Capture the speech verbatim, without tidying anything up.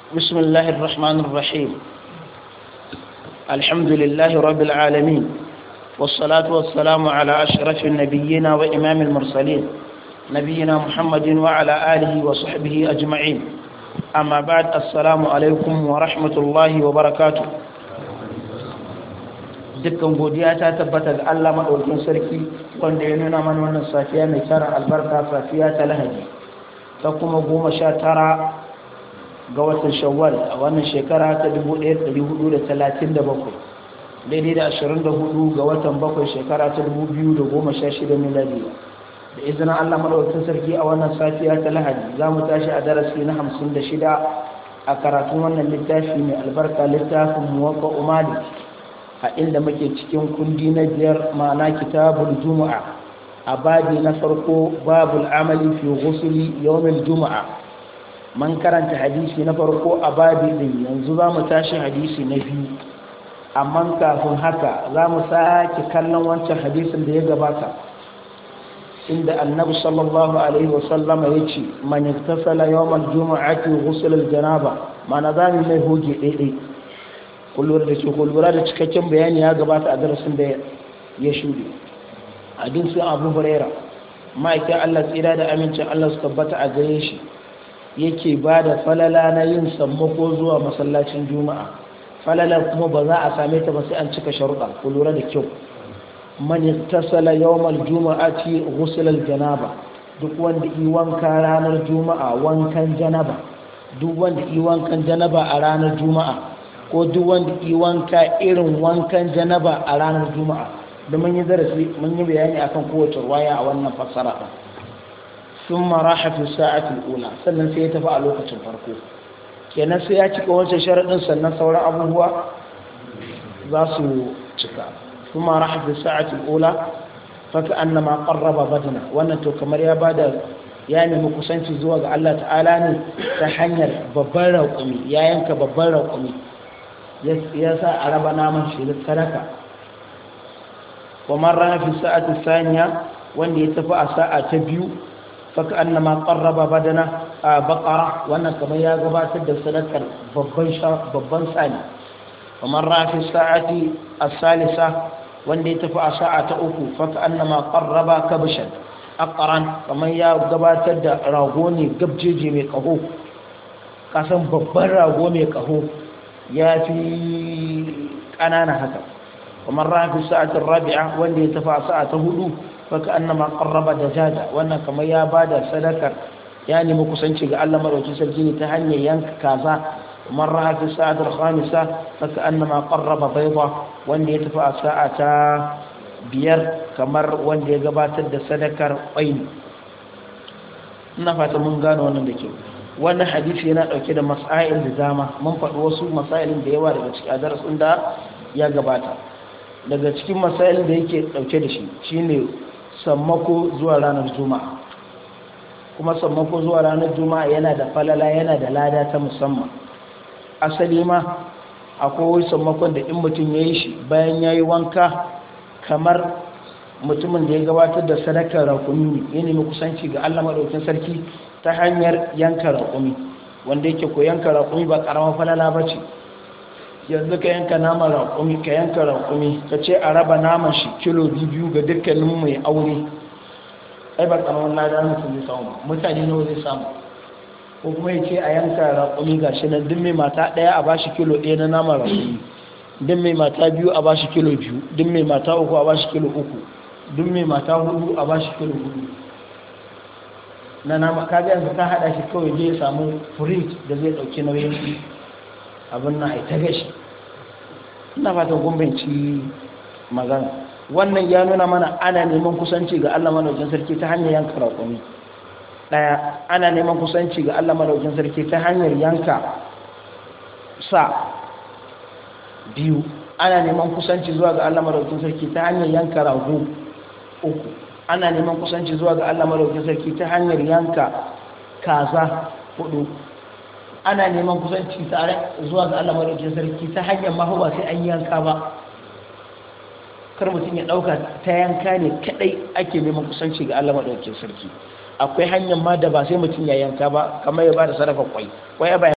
بسم الله الرحمن الرحيم. الحمد لله رب العالمين، والصلاة والسلام على أشرف النبيين وإمام المرسلين نبينا محمد وعلى آله وصحبه أجمعين. أما بعد، السلام عليكم ورحمة الله وبركاته. dukkan godiya ta tabbata ga Allah madaukakin sarki wanda ya nuna mana wannan safiya mai tara albarka, safiya ta Lahadi ta kuma goma sha tara ga watan Shawwal a wannan shekara ta dubu ɗaya da ɗari hudu da talatin da bakwai, daidai da ashirin da hudu ga watan bakwai shekara ta dubu biyu da goma sha shida miladiya. Da izinin Allah madaukakin sarki a wannan safiya ta Lahadi za mu tashi a darasi na hamsin da shida a karatun wannan littafi mai albarka, littafin Muwaffaq Malik, a inda muke cikin kundi na biyar, ma'ana kitabul juma'a, a babi na farko babul amali fi ghusli yawmil juma'a. Man karanta hadisi na farko a babi din, yanzu za mu tashi hadisi na biyu, amma kafin haka za mu sake kallon wancan hadisin da ya gabata, inda annabi sallallahu alaihi wasallama ya ce man yaktasala yawmal juma'ati ghusl al janaba, ma'ana za mu mai hoge daidai. kullura da ke kullura da cikakken bayani ya gabata a darasin da ya shuɗe. hadisin Abu Huraira, ma'aikin Allah tsira da amincin Allah su tabbata a gare shi, yake ba da falala na yin sammako zuwa masallacin juma'a. Falalar kuma ba za a same ta ba sai an cika sharuɗa. kullura da kyau. man yattasala yawmal juma'ati ghusl al janaba, duk wanda yi wanka ranar juma'a wankan janaba, duk wanda yi wankan janaba a ranar juma'a, ko duk wanda yi wanka irin wankan janaba a ranar juma'a. da mun yi darasi mun yi bayani akan kowace ruwaya a wannan fassara ɗin. sun maraha fi sa'atul ula, sannan sai ya tafi a lokacin farko. kenan sai ya cika wancan sharaɗin sannan sauran abubuwa za su cika. sun maraha fi sa'atul ula faka annama qarraba badana, wannan to kamar ya bada ya nemi kusanci zuwa ga Allah ta'ala ne ta hanyar babban raƙumi, ya yanka babban raƙumi, ya sa a raba naman shi da sadaka. wa marra fi sa'ati thaniya, wanda ya tafi a sa'a ta biyu, faka annama qarraba badana a baqara, wannan kamar ya gabatar da sadakar babban babban sani. wa marra fi sa'ati as-salisa, wanda ya tafi a sa'a ta uku, faka annama qarraba kabshan aqran, kamar ya gabatar da rago ne gabjeje mai kaho. kasan babban rago mai kaho ya fi ƙanana haka. kamar rafi sa'atin rabi'a, wanda ya tafi a sa'a ta hudu, baka annama qarraba dajaja, wannan kamar ya bada sadakar ya nemi kusanci ga Allah madaukakin sarki ne ta hanyar yanka kaza. kamar rafi sa'atin khamisa, baka annama qarraba bayda, wanda ya tafi a sa'a ta biyar, kamar wanda ya gabatar da sadakar ƙwai. ina fata mun gano wannan da kyau. wannan hadisi yana dauke da masail da dama. mun faɗi wasu masailin da yawa daga cikin darasin da ya gabata. daga cikin masailin da yake dauke da shi shine sammako zuwa ranar juma'a. kuma sammako zuwa ranar juma'a yana da falala, yana da lada ta musamman. asali ma akwai sammakon da in mutum ya yi shi bayan ya yi wanka, kamar mutumin da ya gabatar da sadakar raƙumi ya nemi kusanci ga Allah maɗaukin sarki ta hanyar yanka raƙumi, wanda yake ko yanka raƙumi ba ƙaramar falala ba ce. yanzu ka yanka naman raƙumi, ka yanka raƙumi ka ce a raba naman shi kilo biyu ga dukkanin mai aure, ai ba ƙaramar lada mutum zai samu, mutane nawa zai samu. ko kuma ya ce a yanka raƙumi ga shi nan, duk mai mata ɗaya a bashi kilo ɗaya na naman raƙumi, duk mai mata biyu a bashi kilo biyu, duk mai mata uku a bashi kilo uku, duk mai mata hudu a bashi kilo hudu na nama. kaga yanzu ka hada shi kawai zai samu fridge da zai dauki nauyin abin nan ai ta gashi. ina fatan gumbanci magana. wannan ya nuna mana ana neman kusanci ga Allah madaukakin sarki ta hanyar yanka raƙumi daya, ana neman kusanci ga Allah madaukakin sarki ta hanyar yanka sa biyu, ana neman kusanci zuwa ga Allah madaukakin sarki ta hanyar yanka rago uku, ana neman kusanci zuwa ga Allah madaukakin sarki ta hanyar yanka kaza hudu, ana neman kusanci tare zuwa ga Allah madaukakin sarki ta hanyar mahuba sai an yanka ba. kar mutum ya dauka ta yanka ne kadai ake neman kusanci ga Allah madaukakin sarki. akwai hanyar ma da ba sai mutum ya yanka ba, kamar ya bada sadaka kwai kwai